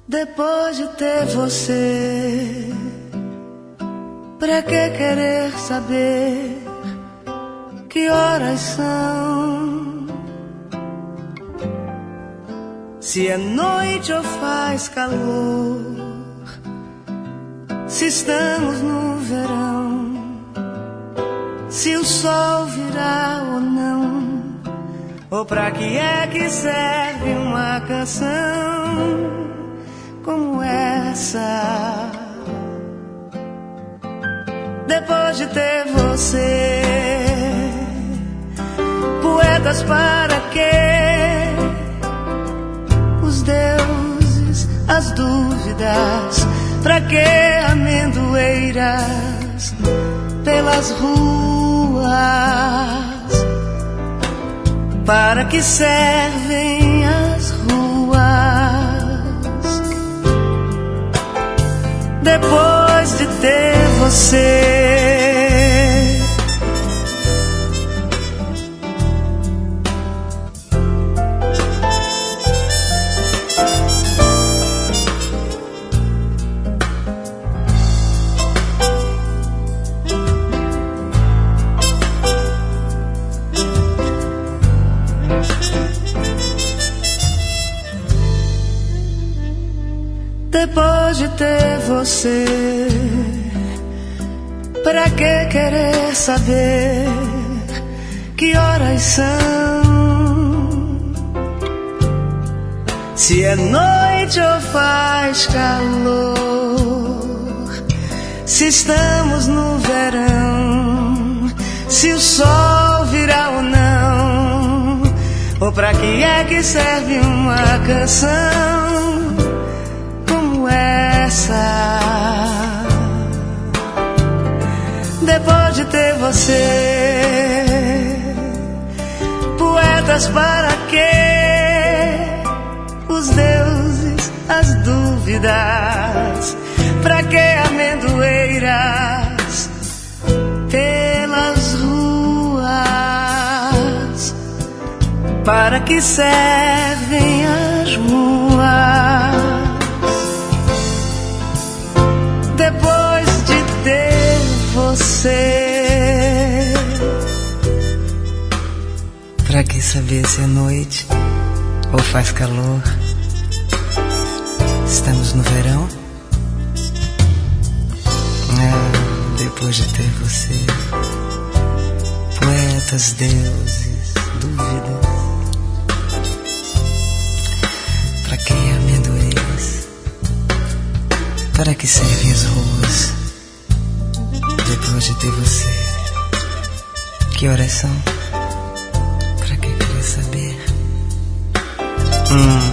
Depois de ter você, pra que querer saber que horas são? Se é noite ou faz calor, se estamos no verão, se o sol virá ou não, ou pra que é que serve uma canção como essa? Depois de ter você, poetas para quê? Os deuses, as dúvidas, pra que amendoeiras pelas ruas? Para que servem as ruas? Depois de ter você, depois de ter você, pra que querer saber que horas são? Se é noite ou faz calor, se estamos no verão, se o sol virá ou não, ou pra que é que serve uma canção essa? Depois de ter você, poetas para quê? Os deuses, as dúvidas, pra que amendoeiras pelas ruas? Para que servem as ruas? Depois de ter você, pra que saber se é noite ou faz calor? Estamos no verão? Depois de ter você, poetas, deuses, dúvidas, pra que amendoeiras? Para que servem as ruas? Depois de ter você, que horas são? Pra que querer saber?